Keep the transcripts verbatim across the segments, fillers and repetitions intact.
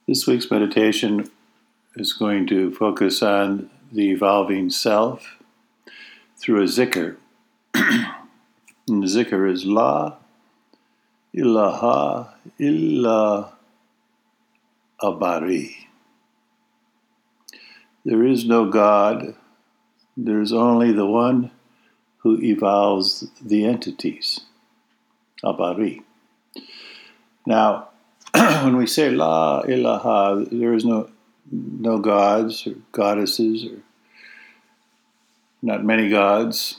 This week's meditation is going to focus on the evolving self through a zikr. And the zikr is La ilaha illa abari. There is no God. There is only the one who evolves the entities. Abari. Now, when we say La ilaha, there is no no gods or goddesses or not many gods.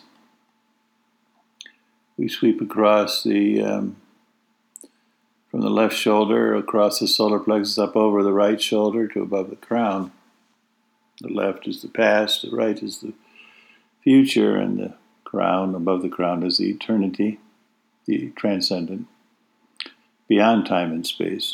We sweep across the um, from the left shoulder across the solar plexus up over the right shoulder to above the crown. The left is the past, the right is the future, and the crown above the crown is the eternity, the transcendent, beyond time and space.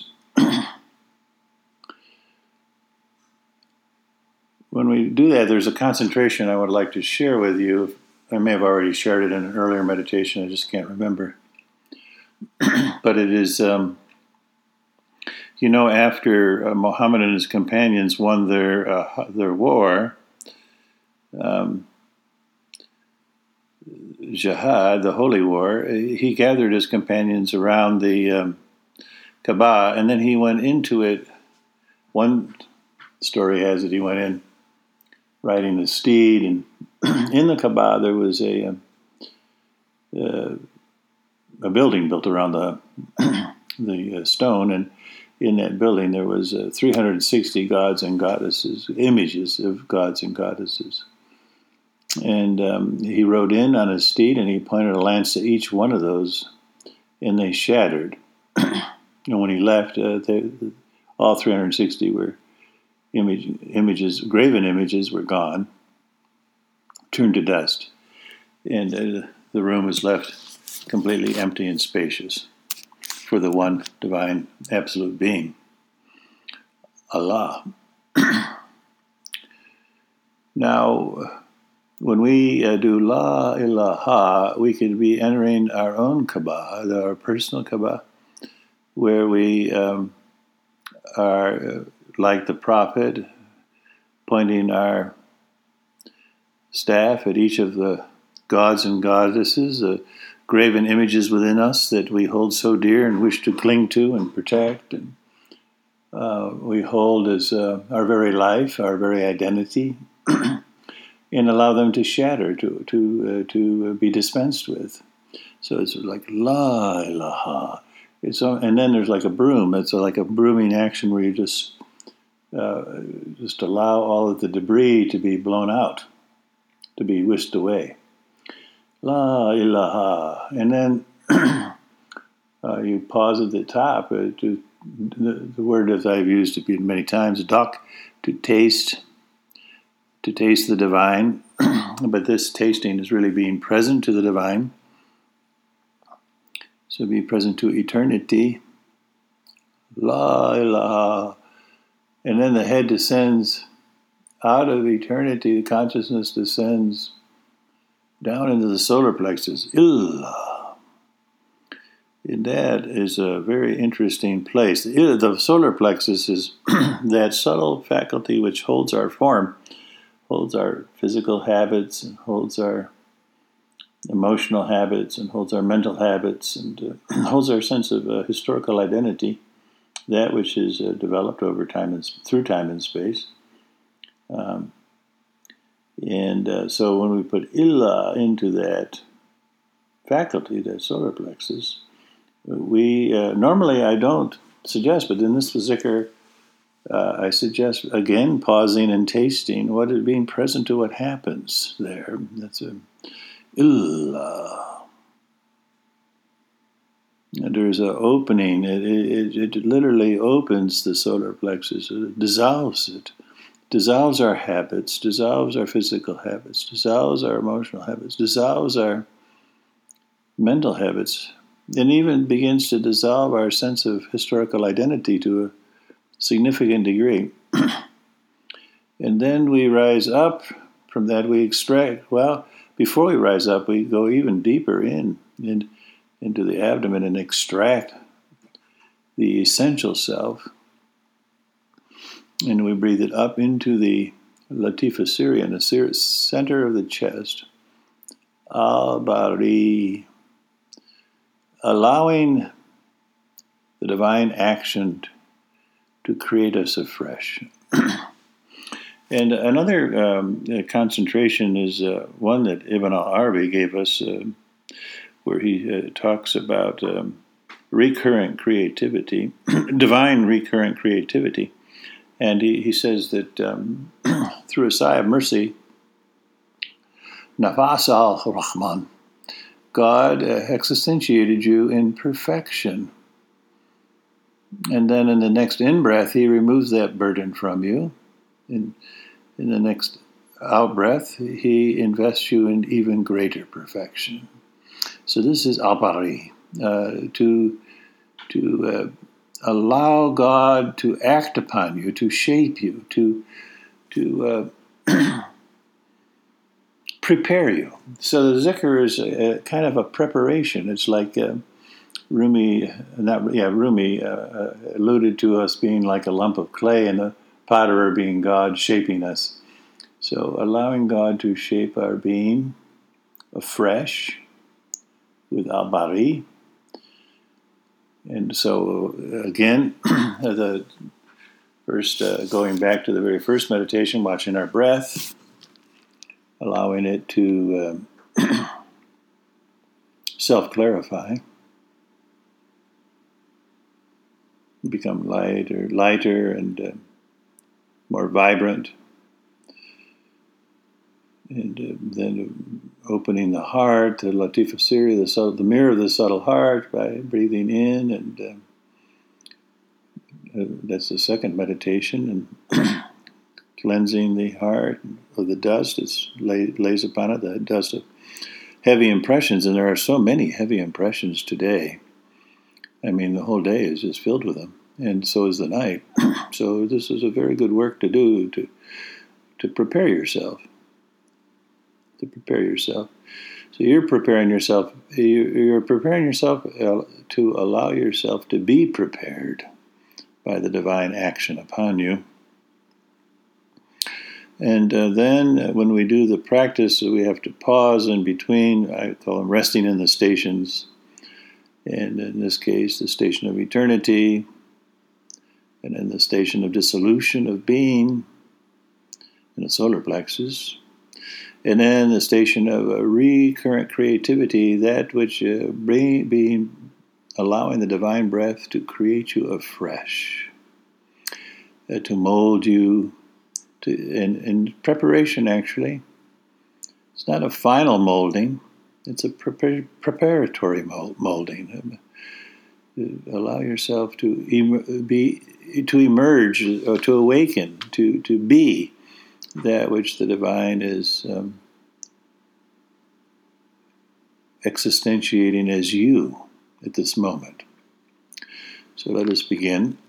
When we do that, there's a concentration I would like to share with you. I may have already shared it in an earlier meditation, I just can't remember. But it is, um, you know, after uh, Muhammad and his companions won their uh, their war, um, Jihad, the holy war, he gathered his companions around the um, Kaaba, and then he went into it. One story has it he went in riding the steed, and in the Kaaba there was a a, a building built around the the stone, and in that building there was uh, three hundred sixty gods and goddesses, images of gods and goddesses. And um, he rode in on his steed, and he pointed a lance to each one of those, and they shattered. And when he left, uh, they, all three hundred sixty were image, images, graven images were gone, turned to dust, and uh, the room was left completely empty and spacious for the one divine absolute being, Allah. Now, when we uh, do La ilaha, we could be entering our own Kaaba, our personal Kaaba, where we um, are, uh, like the Prophet, pointing our staff at each of the gods and goddesses, the graven images within us that we hold so dear and wish to cling to and protect, and uh, we hold as uh, our very life, our very identity, and allow them to shatter, to to uh, to be dispensed with. So it's like La ilaha. It's and then there's like a broom. It's like a brooming action where you just uh, just allow all of the debris to be blown out, to be whisked away. La ilaha, and then uh, you pause at the top. Uh, to the, the word as I've used it many times, dak, to taste. To taste the divine, but this tasting is really being present to the divine. So be present to eternity. La ilaha. And then the head descends out of eternity, the consciousness descends down into the solar plexus. Illah. And that is a very interesting place. The solar plexus is that subtle faculty which holds our form, holds our physical habits, and holds our emotional habits, and holds our mental habits, and uh, holds our sense of uh, historical identity, that which is uh, developed over time and through time and space. Um, and uh, so when we put Illah into that faculty, that solar plexus, we uh, normally I don't suggest, but in this zikr, Uh, I suggest, again, pausing and tasting what is being present to what happens there. That's a illah. And there's an opening. It, it, it literally opens the solar plexus. It dissolves it. Dissolves our habits, dissolves our physical habits, dissolves our emotional habits, dissolves our mental habits, and even begins to dissolve our sense of historical identity to a significant degree. And then we rise up from that, we extract, well, before we rise up, we go even deeper in, in into the abdomen and extract the essential self, And we breathe it up into the Latifa Syria, in the center of the chest. Al-Bari. Allowing the divine action to create us afresh. And another um, concentration is uh, one that Ibn al-Arabi gave us, uh, where he uh, talks about um, recurrent creativity, divine recurrent creativity. And he, he says that um, through a sigh of mercy, Nafas al-Rahman, God uh, existentiated you in perfection. And then in the next in-breath, he removes that burden from you. In, in the next out-breath, he invests you in even greater perfection. So this is al-Bari, uh, to, to uh, allow God to act upon you, to shape you, to, to uh, prepare you. So the zikr is a, a kind of a preparation. It's like uh, Rumi, not yeah, Rumi uh, alluded to us being like a lump of clay and the potterer being God shaping us. So allowing God to shape our being afresh with al-Bari. And so again, the first uh, going back to the very first meditation, watching our breath, allowing it to um, self-clarify, become lighter, lighter and uh, more vibrant, and uh, then opening the heart, the Latifa Syria, the, subtle, the mirror of the subtle heart, by breathing in, and uh, uh, that's the second meditation, and cleansing the heart of the dust that lay, lays upon it, the dust of heavy impressions, and there are so many heavy impressions today. I mean, the whole day is just filled with them, and so is the night. So this is a very good work to do to to prepare yourself. To prepare yourself. So you're preparing yourself. You're preparing yourself to allow yourself to be prepared by the divine action upon you. And uh, then when we do the practice, we have to pause in between. I call them resting in the stations. And in this case, the station of eternity, and in the station of dissolution of being, in the solar plexus, and then the station of uh, recurrent creativity, that which uh, bring, being, allowing the divine breath to create you afresh, uh, to mold you, to, in, in preparation actually. It's not a final molding, it's a prepar- preparatory molding. Allow yourself to em- be, to emerge, or to awaken, to, to be that which the divine is um, existentiating as you at this moment. So let us begin.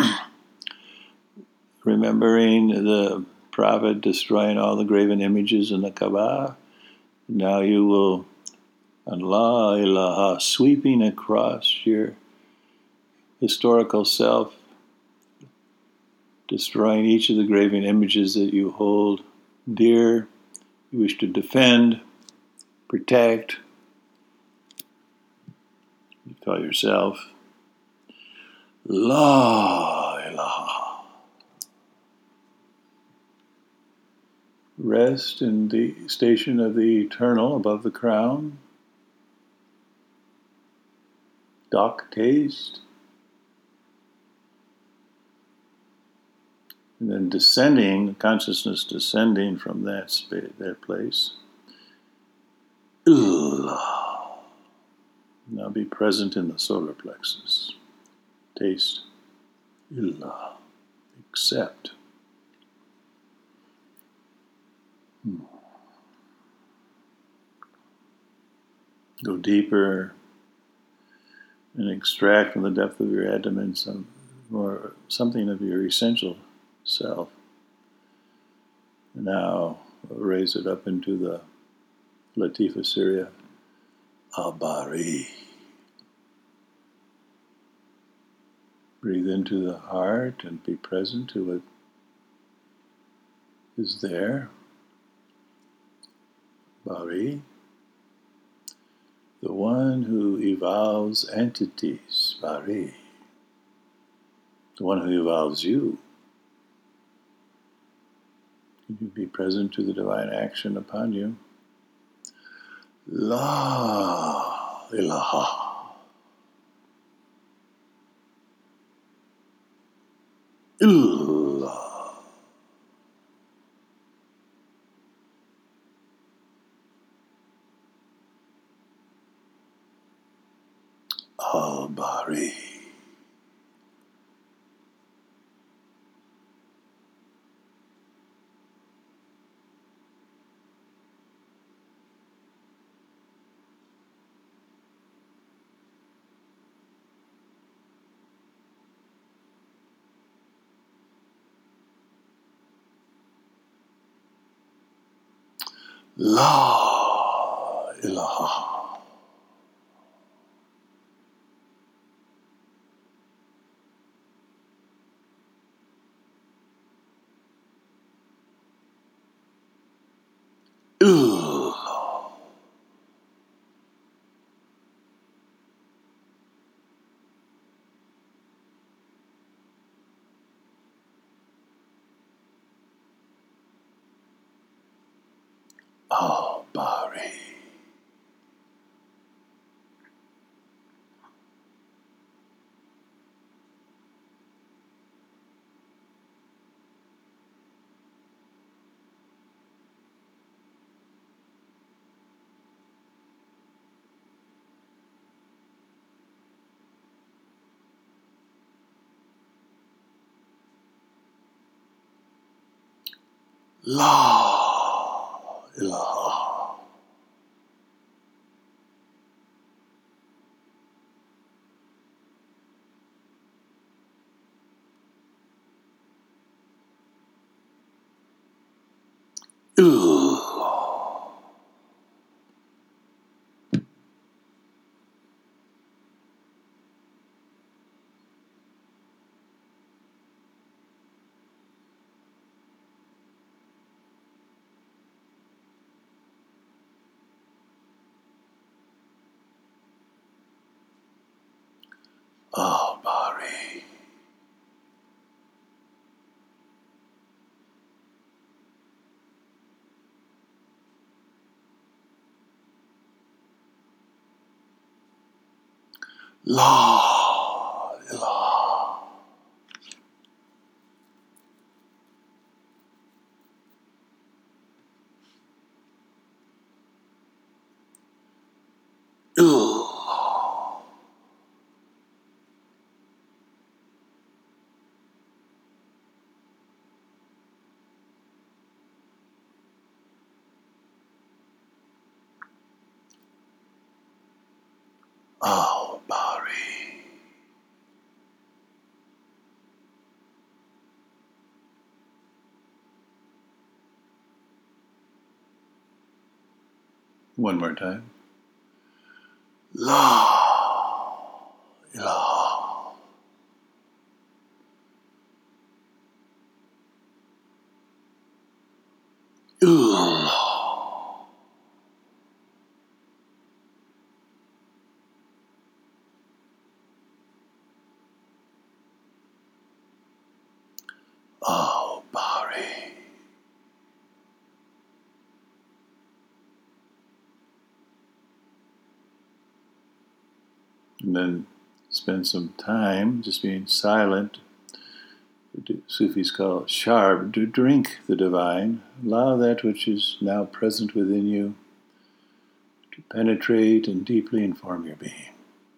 Remembering the Prophet destroying all the graven images in the Kaaba. Now you will, Allah ilaha, sweeping across your historical self, destroying each of the graven images that you hold dear, you wish to defend, protect. You call yourself La ilaha. Rest in the station of the eternal above the crown. Dock taste. And then descending, consciousness descending from that space, that place. Allah. Now be present in the solar plexus. Taste. Allah. Accept. Hmm. Go deeper and extract from the depth of your abdomen some more something of your essential self. Now raise it up into the Latifa Syria, al-Bari. Breathe into the heart and be present to it is there. Bari, the one who evolves entities, Bari, the one who evolves you. Can you be present to the divine action upon you? La ilaha. Illallah. Al-Bari. La ilaha. Illallah. Al-Bari. La ilaha. Illallah. Al-Bari. La ilaha. Illallah. Al-Bari. One more time. La ilaha. Illallah. Al-Bari. And then spend some time just being silent. The Sufis call it sharb, to drink the divine. Allow that which is now present within you to penetrate and deeply inform your being.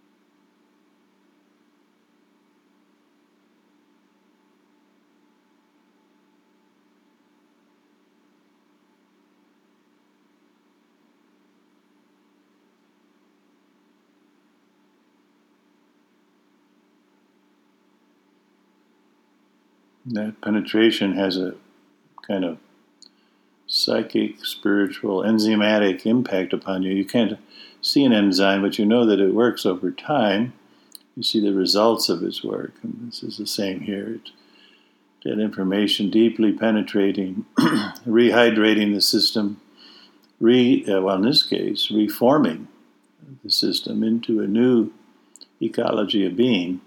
That penetration has a kind of psychic, spiritual, enzymatic impact upon you. You can't see an enzyme, but you know that it works over time. You see the results of its work, and this is the same here. It that information deeply penetrating, rehydrating the system, re, uh, well, in this case, reforming the system into a new ecology of being,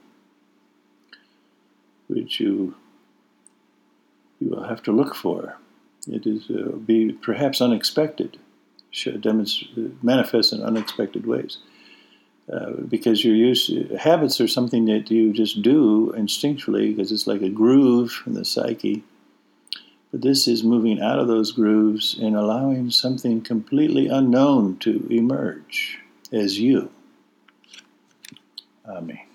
which you you will have to look for. It is uh, be perhaps unexpected, should demonstrate, manifest in unexpected ways, uh, because you're used to, habits are something that you just do instinctually because it's like a groove in the psyche. But this is moving out of those grooves and allowing something completely unknown to emerge as you. Amen.